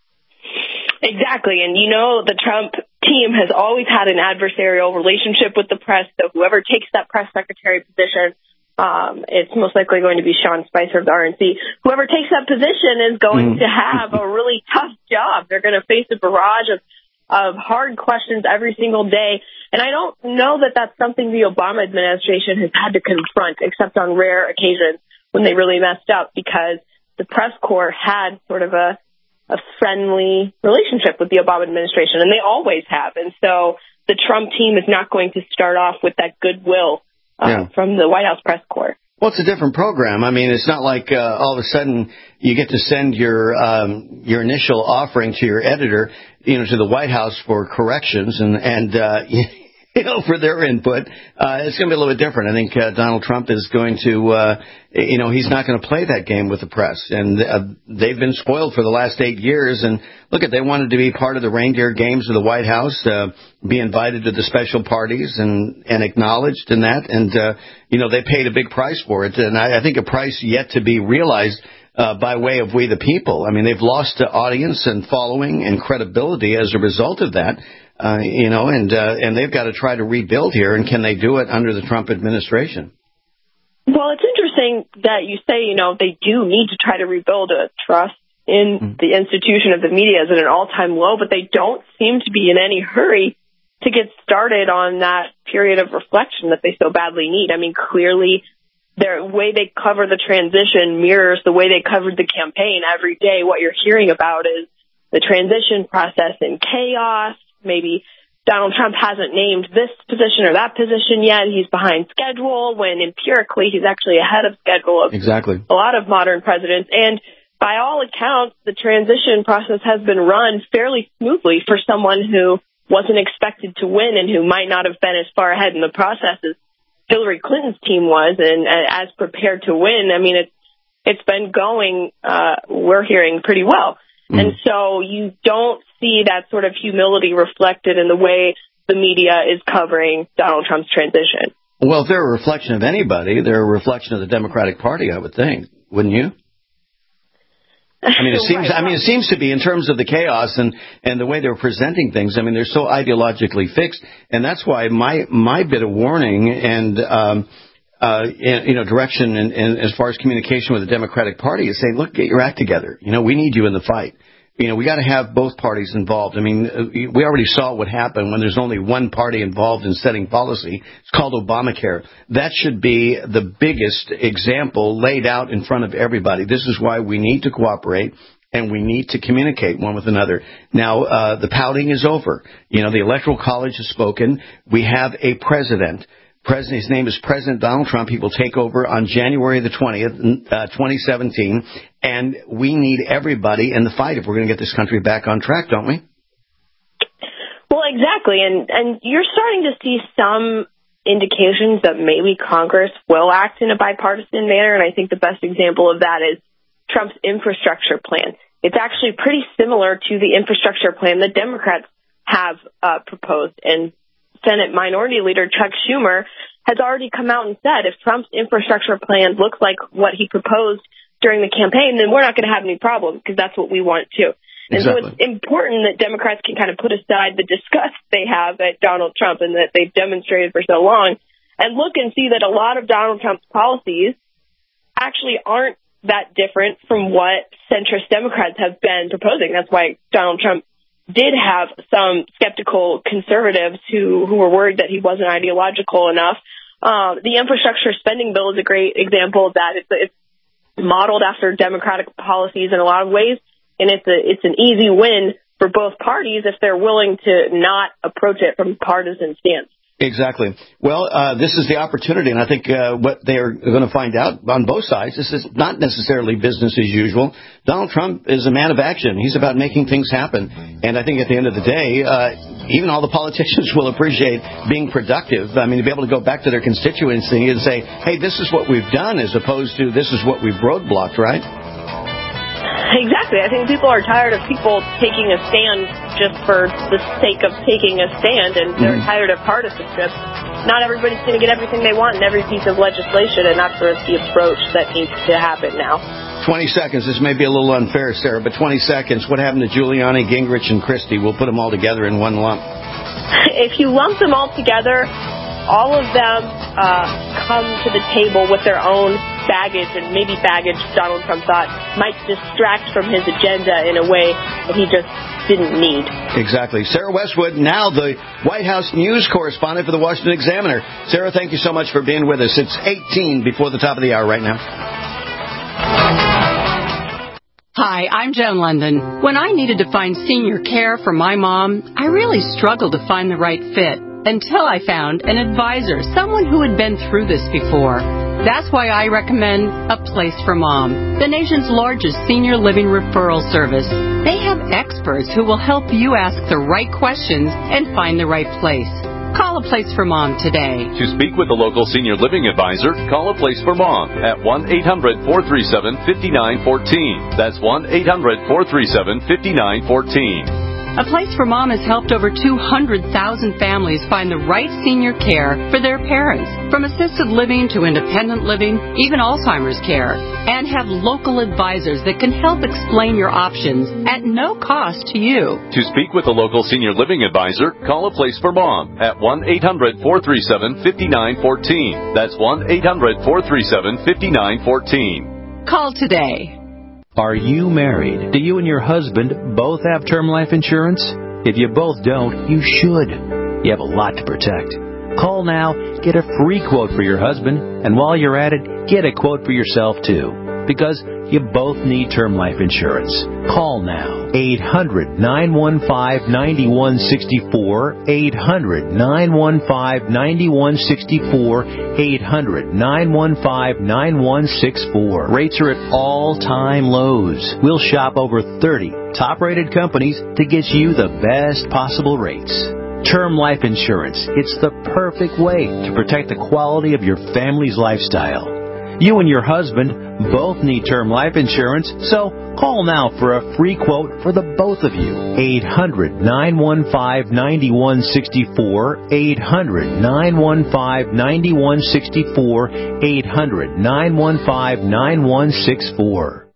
Exactly. And, you know, the Trump team has always had an adversarial relationship with the press. So whoever takes that press secretary position, um, it's most likely going to be Sean Spicer of the R N C. Whoever takes that position is going mm. to have a really tough job. They're going to face a barrage of, of hard questions every single day. And I don't know that that's something the Obama administration has had to confront, except on rare occasions when they really messed up, because the press corps had sort of a, a friendly relationship with the Obama administration, and they always have. And so the Trump team is not going to start off with that goodwill uh, yeah. from the White House press corps. Well, it's a different program. I mean, it's not like uh, all of a sudden you get to send your um, your initial offering to your editor, you know, to the White House for corrections and and uh, you know, for their input. Uh, it's going to be a little bit different. I think uh, Donald Trump is going to, uh, you know, he's not going to play that game with the press. And uh, they've been spoiled for the last eight years. And look, at they wanted to be part of the reindeer games of the White House, uh, be invited to the special parties and, and acknowledged in that. And, uh, you know, they paid a big price for it. And I, I think a price yet to be realized uh, by way of we the people. I mean, they've lost uh, audience and following and credibility as a result of that. Uh, you know, and uh, and they've got to try to rebuild here. And can they do it under the Trump administration? Well, it's interesting that you say, you know, they do need to try to rebuild a trust in mm-hmm. the institution of the media is at an all-time low, but they don't seem to be in any hurry to get started on that period of reflection that they so badly need. I mean, clearly, the way they cover the transition mirrors the way they covered the campaign every day. What you're hearing about is the transition process in chaos. Maybe Donald Trump hasn't named this position or that position yet. He's behind schedule when empirically he's actually ahead of schedule of exactly. a lot of modern presidents. And by all accounts, the transition process has been run fairly smoothly for someone who wasn't expected to win and who might not have been as far ahead in the process as Hillary Clinton's team was and uh, as prepared to win. I mean, it's, it's been going, uh, we're hearing pretty well. Mm. And so you don't see that sort of humility reflected in the way the media is covering Donald Trump's transition. Well, if they're a reflection of anybody, they're a reflection of the Democratic Party, I would think, wouldn't you? I mean, it seems. I mean, it seems to be in terms of the chaos and, and the way they're presenting things. I mean, they're so ideologically fixed, and that's why my my bit of warning and um, uh, in, you know, direction and, and as far as communication with the Democratic Party is saying, look, get your act together. You know, we need you in the fight. You know, we got to have both parties involved. I mean, we already saw what happened when there's only one party involved in setting policy. It's called Obamacare. That should be the biggest example laid out in front of everybody. This is why we need to cooperate and we need to communicate one with another. Now, uh, the pouting is over. You know, the Electoral College has spoken. We have a president. President, his name is President Donald Trump. He will take over on January the twentieth, uh, twenty seventeen. And we need everybody in the fight if we're going to get this country back on track, don't we? Well, exactly. And, and you're starting to see some indications that maybe Congress will act in a bipartisan manner. And I think the best example of that is Trump's infrastructure plan. It's actually pretty similar to the infrastructure plan that Democrats have uh, proposed. And Senate Minority Leader Chuck Schumer has already come out and said if Trump's infrastructure plan looks like what he proposed during the campaign, then we're not going to have any problems because that's what we want too. And exactly. So it's important that Democrats can kind of put aside the disgust they have at Donald Trump and that they've demonstrated for so long and look and see that a lot of Donald Trump's policies actually aren't that different from what centrist Democrats have been proposing. That's why Donald Trump did have some skeptical conservatives who, who were worried that he wasn't ideological enough. Uh, the infrastructure spending bill is a great example of that. It's, it's modeled after Democratic policies in a lot of ways, and it's a, it's an easy win for both parties if they're willing to not approach it from a partisan stance. Exactly. Well, uh, this is the opportunity, and I think uh, what they are going to find out on both sides, this is not necessarily business as usual. Donald Trump is a man of action. He's about making things happen. And I think at the end of the day, uh, even all the politicians will appreciate being productive. I mean, to be able to go back to their constituency and say, hey, this is what we've done, as opposed to this is what we've roadblocked, right? Exactly. I think people are tired of people taking a stand just for the sake of taking a stand, and they're mm-hmm. tired of partisanship. Not everybody's going to get everything they want in every piece of legislation, and that's the approach that needs to happen now. twenty seconds. This may be a little unfair, Sarah, but twenty seconds. What happened to Giuliani, Gingrich, and Christie? We'll put them all together in one lump. If you lump them all together, all of them uh, come to the table with their own baggage, and maybe baggage Donald Trump thought might distract from his agenda in a way that he just didn't need. Exactly. Sarah Westwood, now the White House news correspondent for the Washington Examiner. Sarah, thank you so much for being with us. It's eighteen before the top of the hour right now. Hi, I'm Joan London. When I needed to find senior care for my mom, I really struggled to find the right fit until I found an advisor, someone who had been through this before. That's why I recommend A Place for Mom, the nation's largest senior living referral service. They have experts who will help you ask the right questions and find the right place. Call A Place for Mom today. To speak with a local senior living advisor, call A Place for Mom at one eight hundred, four three seven, five nine one four. That's one eight hundred, four three seven, five nine one four. A Place for Mom has helped over two hundred thousand families find the right senior care for their parents, from assisted living to independent living, even Alzheimer's care, and have local advisors that can help explain your options at no cost to you. To speak with a local senior living advisor, call A Place for Mom at one eight hundred, four three seven, five nine one four. That's one eight hundred, four three seven, five nine one four. Call today. Are you married? Do you and your husband both have term life insurance? If you both don't, you should. You have a lot to protect. Call now, get a free quote for your husband, and while you're at it, get a quote for yourself too. Because you both need term life insurance. Call now. eight hundred, nine one five, nine one six four. eight hundred, nine one five, nine one six four. eight hundred, nine one five, nine one six four. Rates are at all-time lows. We'll shop over thirty top-rated companies to get you the best possible rates. Term life insurance. It's the perfect way to protect the quality of your family's lifestyle. You and your husband both need term life insurance, so call now for a free quote for the both of you. eight hundred, nine one five, nine one six four. eight hundred, nine one five, nine one six four. eight hundred, nine one five, nine one six four.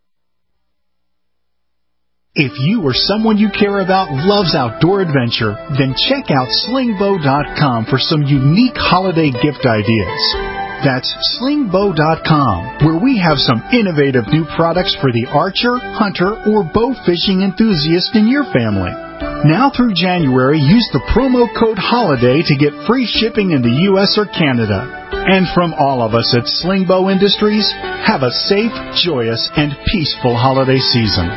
If you or someone you care about loves outdoor adventure, then check out slingbow dot com for some unique holiday gift ideas. That's sling bow dot com, where we have some innovative new products for the archer, hunter, or bow fishing enthusiast in your family. Now through January, use the promo code HOLIDAY to get free shipping in the U S or Canada. And from all of us at Sling Bow Industries, have a safe, joyous, and peaceful holiday season.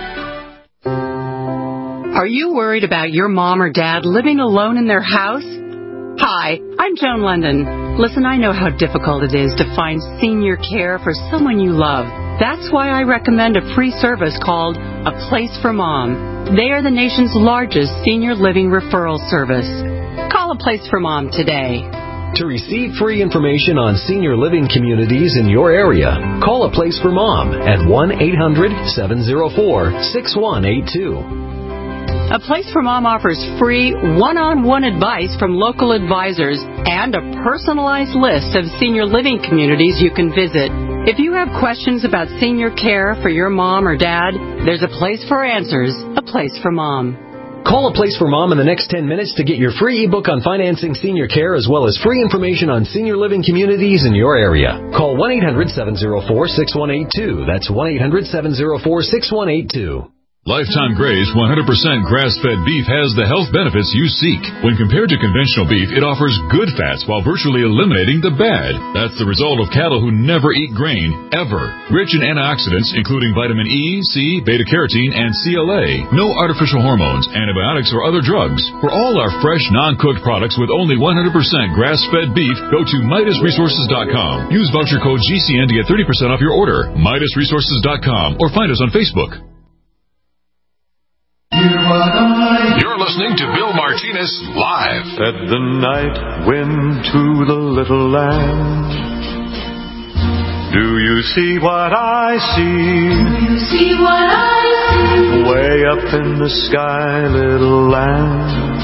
Are you worried about your mom or dad living alone in their house? Hi, I'm Joan London. Listen, I know how difficult it is to find senior care for someone you love. That's why I recommend a free service called A Place for Mom. They are the nation's largest senior living referral service. Call A Place for Mom today. To receive free information on senior living communities in your area, call A Place for Mom at one eight hundred seven oh four six one eight two. A Place for Mom offers free one-on-one advice from local advisors and a personalized list of senior living communities you can visit. If you have questions about senior care for your mom or dad, there's a place for answers, A Place for Mom. Call A Place for Mom in the next ten minutes to get your free ebook on financing senior care as well as free information on senior living communities in your area. Call one eight hundred seven oh four six one eight two. That's one eight hundred seven oh four six one eight two. Lifetime Graze one hundred percent grass-fed beef has the health benefits you seek. When compared to conventional beef, it offers good fats while virtually eliminating the bad. That's the result of cattle who never eat grain, ever. Rich in antioxidants, including vitamin E, C, beta-carotene, and C L A. No artificial hormones, antibiotics, or other drugs. For all our fresh, non-cooked products with only one hundred percent grass-fed beef, go to Midas Resources dot com. Use voucher code G C N to get thirty percent off your order. Midas Resources dot com or find us on Facebook. You're listening to Bill Martinez Live. Said the night wind to the little land, do you see what I see? Do you see what I see? Way up in the sky, little land,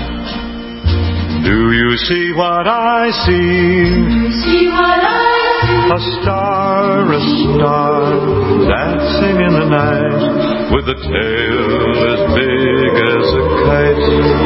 do you see what I see? Do you see what I see? A star, a star, dancing in the night, with a tail as big as a kite,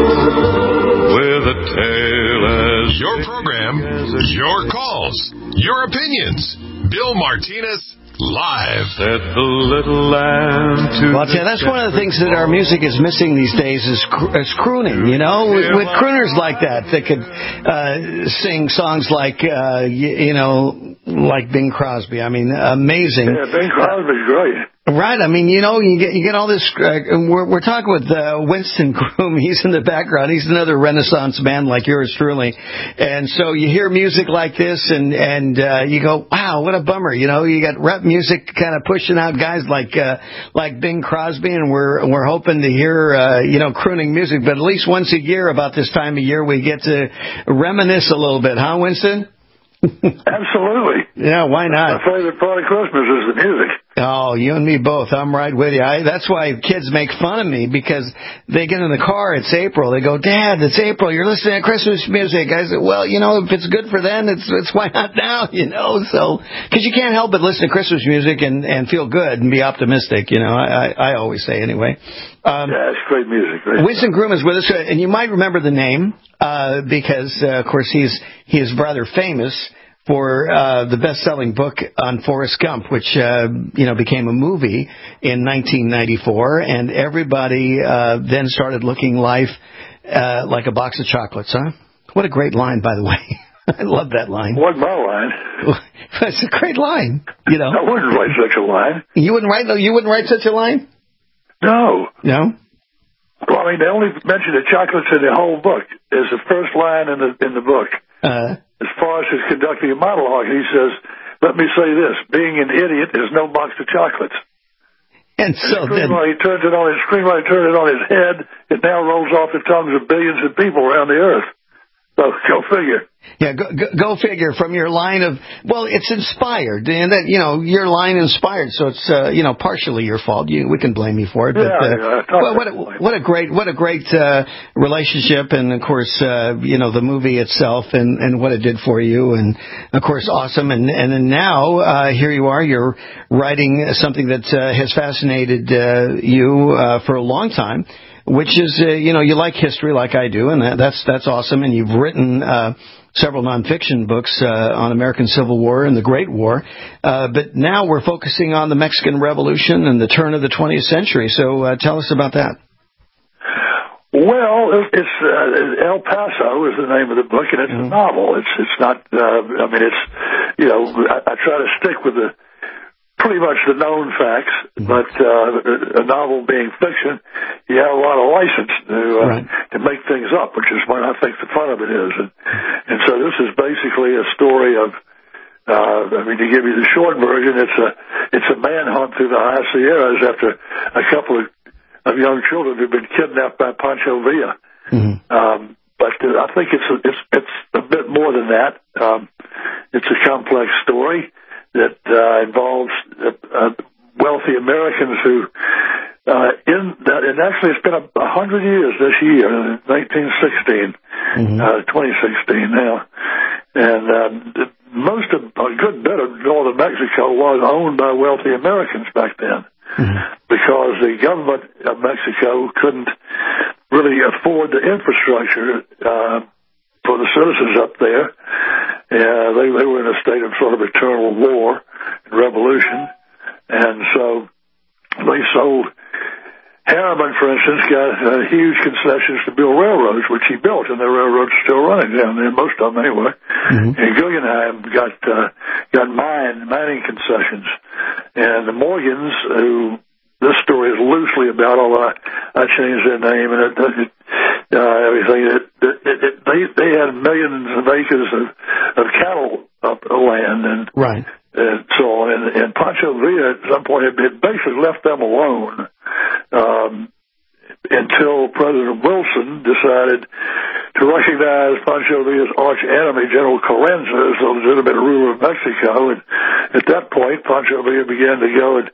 with a tail as your program, your calls, your opinions. Bill Martinez Live. Said the little lamb to well, I'll tell you, that's one of the things that our music is missing these days is, cr- is crooning, you know, with, with crooners like that that could uh, sing songs like, uh, you, you know, like Bing Crosby. I mean, amazing. Yeah, Bing Crosby's great. Right. I mean, you know, you get you get all this. Uh, we're we're talking with uh, Winston Groom. He's in the background. He's another Renaissance man like yours truly. And so you hear music like this, and and uh, you go, wow, what a bummer. You know, you got rap music kind of pushing out guys like uh, like Bing Crosby, and we're we're hoping to hear uh, you know crooning music. But at least once a year, about this time of year, we get to reminisce a little bit, huh, Winston? Absolutely. Yeah, why not? My favorite part of Christmas is the music. Oh, you and me both. I'm right with you. I, that's why kids make fun of me, because they get in the car, it's April. They go, Dad, it's April. You're listening to Christmas music. I said, well, you know, if it's good for them, it's, it's why not now, you know? So, because you can't help but listen to Christmas music and, and feel good and be optimistic, you know, I, I, I always say anyway. Um, yeah, it's great music. Great Winston Groom is with us, and you might remember the name uh, because, uh, of course, he's he is rather famous for uh, the best-selling book on Forrest Gump, which uh, you know became a movie in nineteen ninety-four, and everybody uh, then started looking life uh, like a box of chocolates. Huh? What a great line, by the way. I love that line. What my line? It's a great line. You know, I wouldn't write such a line. You wouldn't write? No, you wouldn't write such a line. No. No. Well, I mean, they only mention the chocolates in the whole book. There's the first line in the in the book. Uh, as Forrest is conducting a monologue, he says, "Let me say this: being an idiot is no box of chocolates." And so the then he turns it on his screenwriter turned it on his head. It now rolls off the tongues of billions of people around the earth. So go figure. Yeah, go, go, go figure. From your line of, well, it's inspired, and that you know your line inspired, so it's uh, you know partially your fault. You, we can blame you for it, but yeah, uh, yeah, well, what a, what a great what a great uh, relationship, and of course uh, you know the movie itself, and, and what it did for you, and of course awesome, and and then now uh, here you are, you're writing something that uh, has fascinated uh, you uh, for a long time. which is, uh, you know, you like history like I do, and that, that's that's awesome. And you've written uh, several nonfiction books uh, on American Civil War and the Great War. Uh, but now we're focusing on the Mexican Revolution and the turn of the twentieth century. So uh, tell us about that. Well, it's uh, El Paso is the name of the book, and it's mm-hmm. a novel. It's it's not. Uh, I mean, it's you know, I, I try to stick with the pretty much the known facts, mm-hmm. but uh, a novel being fiction, you have a lot of license to uh, right. to make things up, which is what I think the fun of it is. And and so this is basically a story of. Uh, I mean, to give you the short version, it's a it's a manhunt through the High Sierras after a couple of. of young children who've been kidnapped by Pancho Villa. Mm-hmm. Um, but uh, I think it's a, it's it's a bit more than that. Um, it's a complex story that uh, involves uh, uh, wealthy Americans who, uh, in that, and actually it's been a, a hundred years this year, nineteen sixteen, mm-hmm. uh, twenty sixteen now, and uh, most of a good bit of northern Mexico was owned by wealthy Americans back then. Mm-hmm. Because the government of Mexico couldn't really afford the infrastructure uh, for the citizens up there. Uh, they, they were in a state of sort of eternal war and revolution. And so they sold. Harriman, for instance, got uh, huge concessions to build railroads, which he built, and the railroads are still running down there, most of them anyway. Mm-hmm. And Guggenheim got uh, got mine mining concessions. And the Morgans, who this story is loosely about, although I, I changed their name and it, it, uh, everything, it, it, it, they they had millions of acres of, of cattle up the land and right. and so on. And, and Pancho Villa at some point had, had basically left them alone um, until President Wilson decided to recognize Pancho Villa's arch enemy, General Carranza, as the legitimate ruler of Mexico. And at that point, Pancho Villa began to go and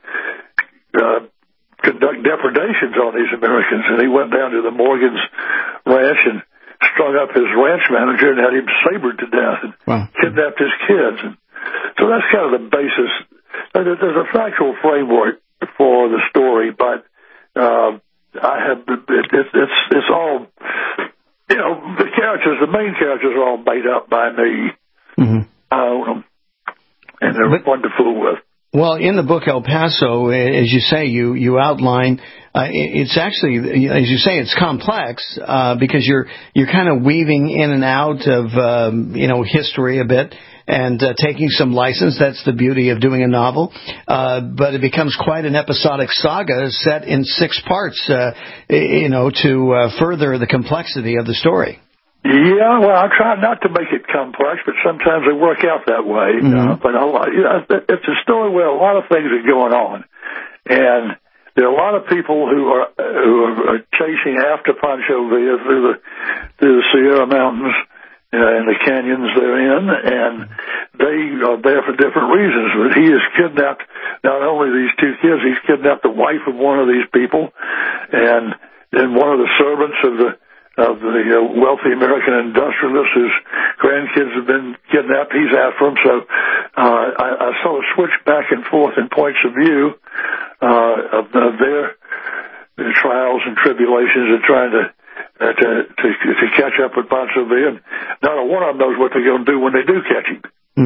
uh, conduct depredations on these Americans. And he went down to the Morgans' ranch and strung up his ranch manager and had him sabered to death and wow. kidnapped his kids. And so that's kind of the basis. There's a factual framework for the story, but uh, I have it, it, it's it's all. You know, the characters, the main characters are all made up by me. Mm-hmm. Uh, and they're but, fun to fool with. Well, in the book El Paso, as you say, you, you outline, uh, it's actually, as you say, it's complex, uh, because you're, you're kind of weaving in and out of, um, you know, history a bit. And uh, taking some license, that's the beauty of doing a novel. Uh, but it becomes quite an episodic saga set in six parts, uh, you know, to uh, further the complexity of the story. Yeah, well, I try not to make it complex, but sometimes they work out that way. Mm-hmm. Uh, but I, you know, it's a story where a lot of things are going on. And there are a lot of people who are who are chasing after Pancho Villa through the, through the Sierra Mountains. Uh, in the canyons they're in, and they are there for different reasons. But he has kidnapped not only these two kids, he's kidnapped the wife of one of these people, and then one of the servants of the of the uh, wealthy American industrialist whose grandkids have been kidnapped. He's after him. So uh, I, I sort of switch back and forth in points of view uh, of, of their, their trials and tribulations and trying to. Uh, to, to to catch up with Pancho Villa, and not a one of them knows what they're going to do when they do catch him.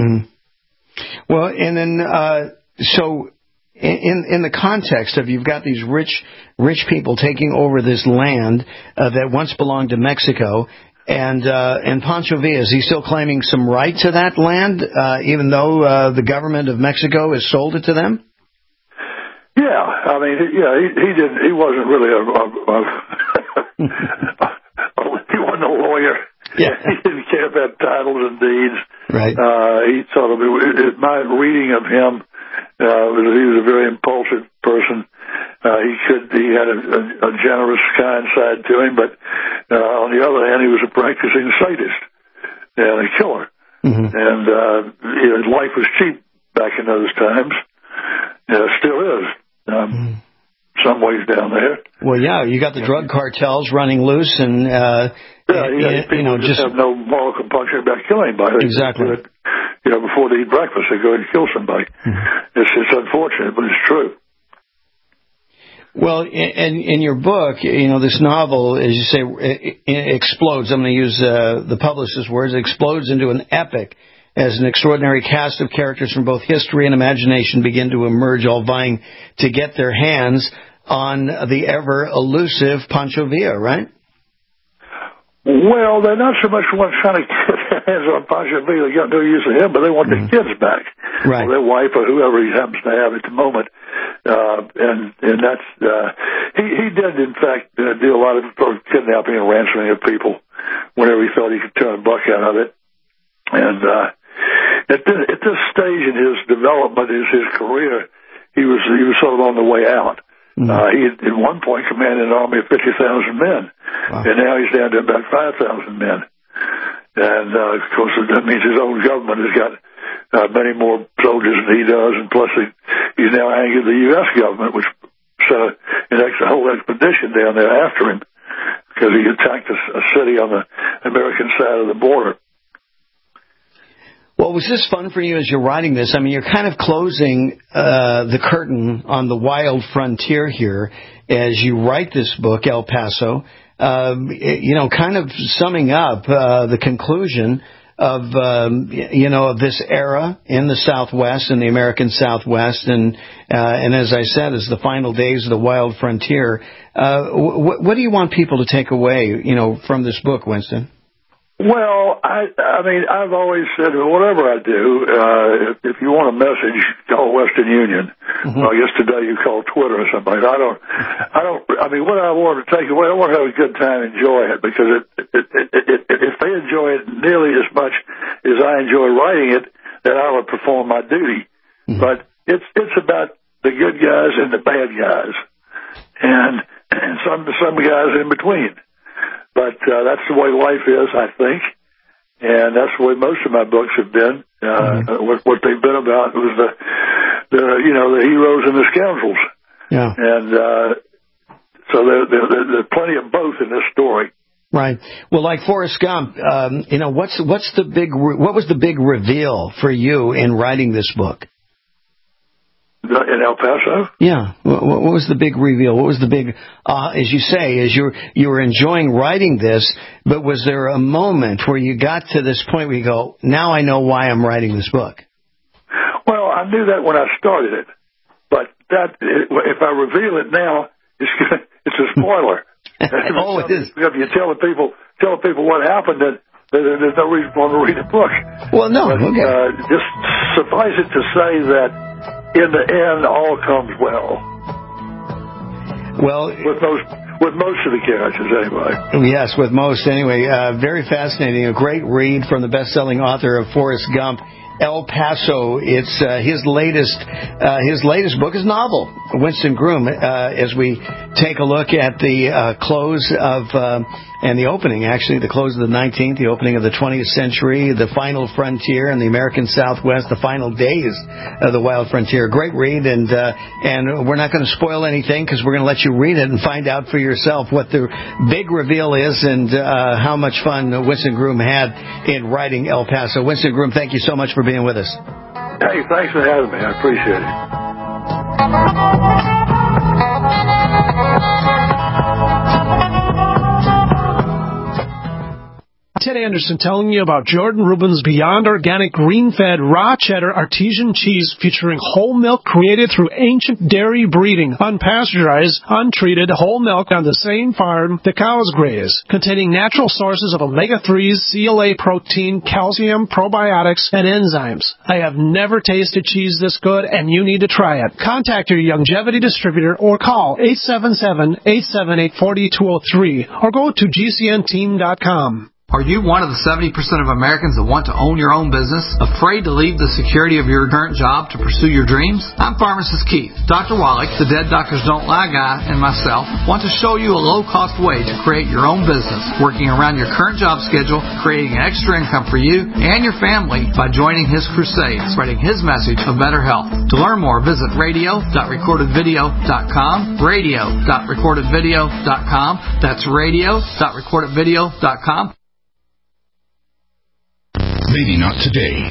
Mm-hmm. Well, and then uh, so in in the context of you've got these rich rich people taking over this land uh, that once belonged to Mexico, and uh, and Pancho Villa, is he still claiming some right to that land, uh, even though uh, the government of Mexico has sold it to them? Yeah, I mean, yeah, he, he didn't. He wasn't really a. a, a he wasn't a lawyer. Yeah. He didn't care about titles and deeds. Right. Uh, he sort of. It, my reading of him uh, was he was a very impulsive person. Uh, he could. He had a, a, a generous, kind side to him, but uh, on the other hand, he was a practicing sadist and a killer. Mm-hmm. And uh, you know, life was cheap back in those times. Yeah, still is. Um, mm. Some ways down there. Well, yeah, you got the drug cartels running loose, and uh, yeah, yeah, you, people you know, just, just have no moral compunction about killing anybody. Exactly. They, you know, before they eat breakfast, they go and kill somebody. Mm. It's it's unfortunate, but it's true. Well, in, in your book, you know, this novel, as you say, it, it explodes. I'm going to use uh, the publisher's words. It explodes into an epic as an extraordinary cast of characters from both history and imagination begin to emerge, all vying to get their hands on the ever-elusive Pancho Villa, right? Well, they're not so much ones trying to get their hands on Pancho Villa, they got no use of him, but they want mm-hmm. the kids back. Right. Or their wife or whoever he happens to have at the moment. Uh, and, and that's, uh, he, he did, in fact, uh, do a lot of kidnapping and ransoming of people whenever he thought he could turn a buck out of it. And, uh, at this, at this stage in his development, his, his career, he was, he was sort of on the way out. Mm-hmm. Uh, he had, at one point, commanded an army of fifty thousand men. Wow. And now he's down to about five thousand men. And, uh, of course, that means his own government has got uh, many more soldiers than he does. And plus, he, he's now angered the U S government, which sent a, an extra whole expedition down there after him because he attacked a, a city on the American side of the border. Well, was this fun for you as you're writing this? I mean, you're kind of closing uh, the curtain on the wild frontier here as you write this book, El Paso, um, you know, kind of summing up uh, the conclusion of, um, you know, of this era in the Southwest, in the American Southwest, and, uh, and as I said, as the final days of the wild frontier. Uh, wh- what do you want people to take away, you know, from this book, Winston? Well, I, I mean, I've always said whatever I do, uh, if, if you want a message, call Western Union. Mm-hmm. Well, I guess today you call Twitter or something. I don't, I don't, I mean, what I want to take away, I want to have a good time, enjoy it, because it, it, it, it, it, if they enjoy it nearly as much as I enjoy writing it, then I will perform my duty. Mm-hmm. But it's, it's about the good guys and the bad guys. And, and some, some guys in between. But uh, that's the way life is, I think, and that's the way most of my books have been. Uh, mm-hmm. what, what they've been about was the, the, you know, the heroes and the scoundrels. Yeah. And uh, so there, there, there's plenty of both in this story. Right. Well, like Forrest Gump, um, you know, what's what's the big what was the big reveal for you in writing this book? In El Paso? Yeah. What, what was the big reveal? What was the big, uh, as you say, as you you were enjoying writing this, but was there a moment where you got to this point where you go, now I know why I'm writing this book? Well, I knew that when I started it, but that if I reveal it now, it's it's a spoiler. Oh, it is. If you tell the people tell the people what happened, then there's no reason for them to read the book. Well, no. But, okay. uh, just suffice it to say that in the end, all comes well. Well, with most with most of the characters, anyway. Yes, with most, anyway. Uh, very fascinating. A great read from the best-selling author of Forrest Gump, El Paso. It's uh, his latest uh, his latest book is novel, Winston Groom. Uh, as we take a look at the uh, close of uh, and the opening, actually, the close of the nineteenth, the opening of the twentieth century, the final frontier in the American Southwest, the final days of the wild frontier. Great read, and uh, and we're not going to spoil anything because we're going to let you read it and find out for yourself what the big reveal is and uh, how much fun Winston Groom had in writing El Paso. Winston Groom, thank you so much for being with us. Hey, thanks for having me. I appreciate it. Ted Anderson telling you about Jordan Rubin's Beyond Organic Green-Fed Raw Cheddar Artesian Cheese featuring whole milk created through ancient dairy breeding, unpasteurized, untreated whole milk on the same farm the cows graze, containing natural sources of omega threes, C L A protein, calcium, probiotics, and enzymes. I have never tasted cheese this good, and you need to try it. Contact your Youngevity distributor or call eight seven seven, eight seven eight, four two zero three or go to G C N team dot com. Are you one of the seventy percent of Americans that want to own your own business, afraid to leave the security of your current job to pursue your dreams? I'm Pharmacist Keith. Doctor Wallach, the Dead Doctors Don't Lie guy, and myself want to show you a low-cost way to create your own business, working around your current job schedule, creating an extra income for you and your family by joining his crusade, spreading his message of better health. To learn more, visit radio dot recorded video dot com, radio dot recorded video dot com. That's radio dot recorded video dot com. Maybe not today.